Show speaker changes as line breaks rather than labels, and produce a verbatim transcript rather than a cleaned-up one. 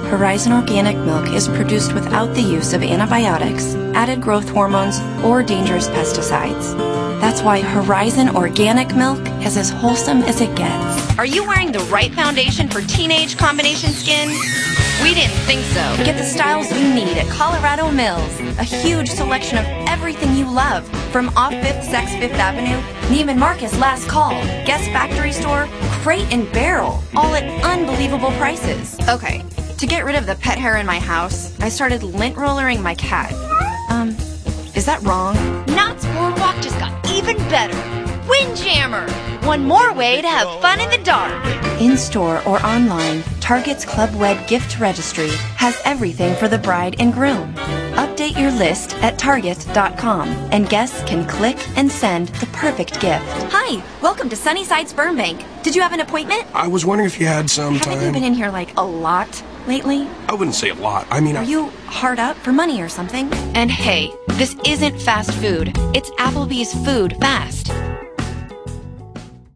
Horizon Organic Milk is produced without the use of antibiotics, added growth hormones, or dangerous pesticides. That's why Horizon Organic Milk is as wholesome as it gets.
Are you wearing the right foundation for teenage combination skin? We didn't think so.
Get the styles you need at Colorado Mills. A huge selection of everything you love. From Off Fifth Sex Fifth Avenue, Neiman Marcus Last Call, Guest Factory Store, Crate and Barrel. All at unbelievable prices.
Okay, to get rid of the pet hair in my house, I started lint rollering my cat. Um, is that wrong?
Knott's Boardwalk just got even better. Windjammer! One more way to have fun in the dark.
In-store or online, Target's Club Wed gift registry has everything for the bride and groom. Update your list at Target dot com, and guests can click and send the perfect gift.
Hi, welcome to Sunnyside Sperm Bank. Did you have an appointment?
I was wondering if you had some time.
Haven't you been in here like a lot lately?
I wouldn't say a lot. I mean,
Are
I...
you hard up for money or something?
And hey, this isn't fast food. It's Applebee's Food Fast.